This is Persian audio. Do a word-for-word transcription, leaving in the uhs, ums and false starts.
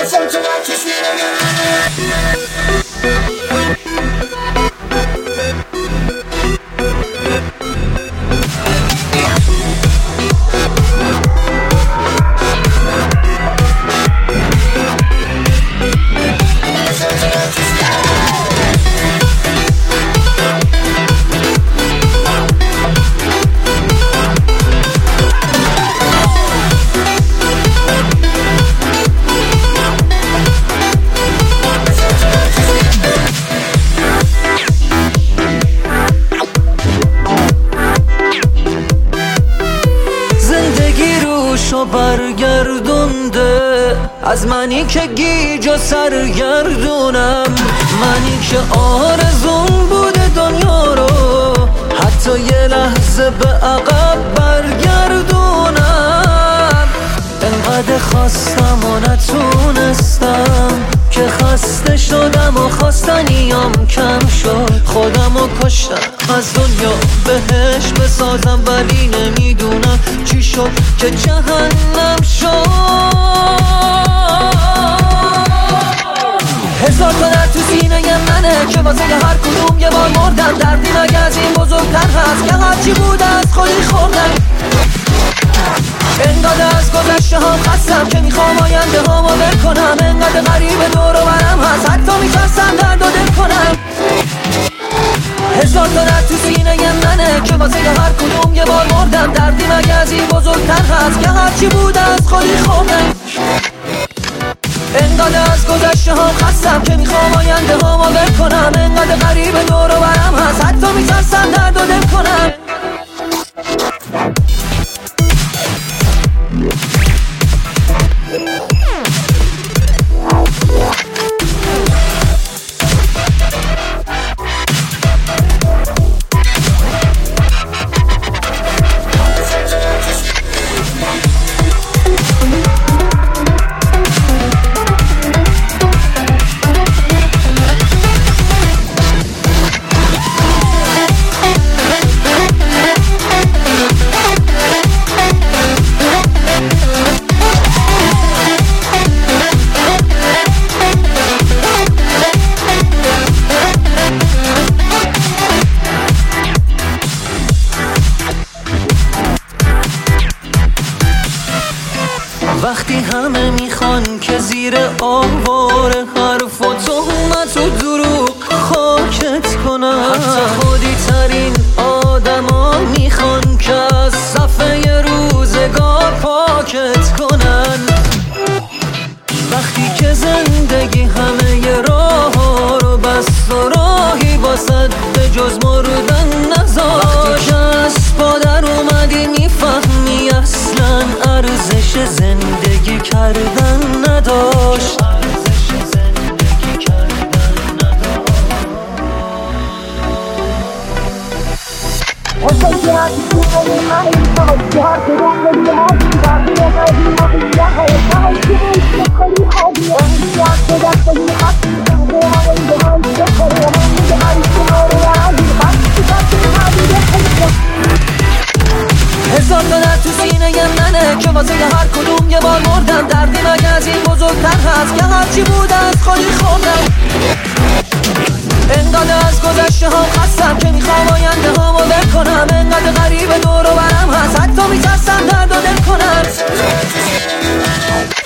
برگردونده از منی که گیج و سرگردونم، منی که آرزون بوده دنیا رو حتی یه لحظه به عقب برگردونم. انقدر خواستم و نتونستم که خسته شدم و خواستنیام کم شد، خودم و کشتم از دنیا بهش بسازم، ولی نمیدونم چی شد که جهنم شد. هزار تا درد تو سینه منه که واسه هر کدوم یه بار مردم، دردی مگه از این بزرگتر هست که هرچی بوده از خودی خوردم. انقدر از گذشته هم خستم که میخوام آینده هامو ول کنم، انقدر غریب دور و برم هست حتی میترسم درد و دل کنم. هزار تا درد تو سینه منه که واسه هر کدوم یه بار مردم، دردی مگه از این بزرگتر هست که هرچی بوده از خودی خوردم. انقدر از گذشته هم خستم که میخوام آینده هامو ول کنم، انقدر غریب دور و برم هست حتی میترسم درد و دل کنم. وقتی همه میخوان که زیر آوار حرف و تهمت و دروغ خاکت کنن، حتی خودی ترین آدما میخوان که از صفحه روزگار پاکت کنن. وقتی که زندگی همه راه رو بست و راهی واسد به جز مردن نذاشت، وقتی که از پادر اومدی میفهمی اصلا ارزش زندگی کردن نداشت. هزار تا درد تو سینه منه که واسه هر کدوم یه بار مردم، دردی مگه از این بزرگتر هست که هرچی بوده از خودی خوردم. انقدر از گذشته هم خستم که میخوام آینده هامو ول کنم، انقدر غریب دور و برم هست حتی میترسم درد و دل کنم.